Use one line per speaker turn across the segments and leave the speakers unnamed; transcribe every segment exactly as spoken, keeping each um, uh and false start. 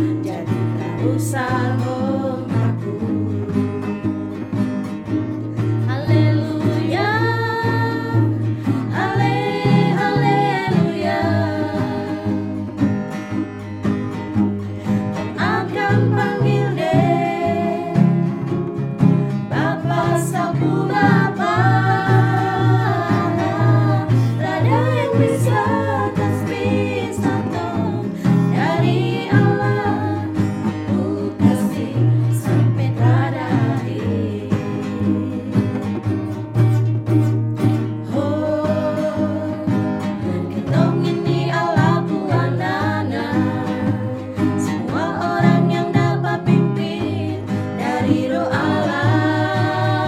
jadi tak usah membaku. Haleluya, hale, haleluya. Akan panggil deh Bapa, sapu Bapa. Tiada yang bisa tasbih satu dari Allah. Ku kasih sampai tiada akhir. Oh, ketong ini Allah puanana. Semua orang yang dapat pimpin dari roh Allah.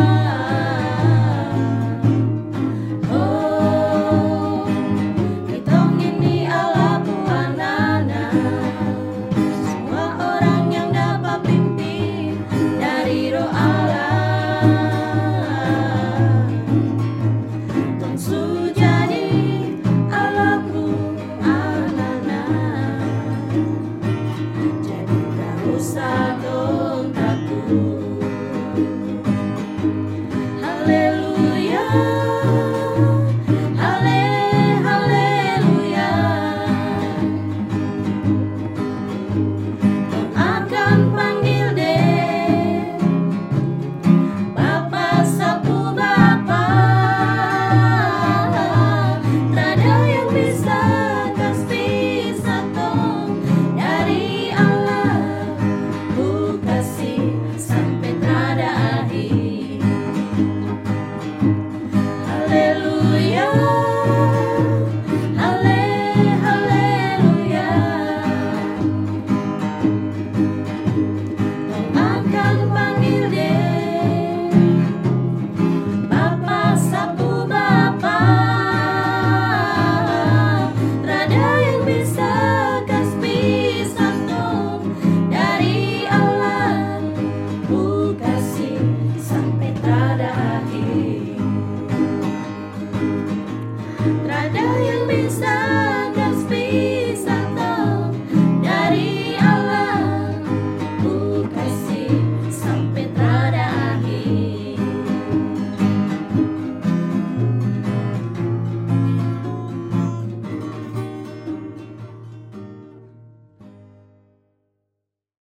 Oh, ketong ini Allah puanana. Semua orang yang dapat pimpin dari roh Allah. Tong sujadi Allah puanana. Jadi tak usah dong takut. Haleluya, hale, haleluya.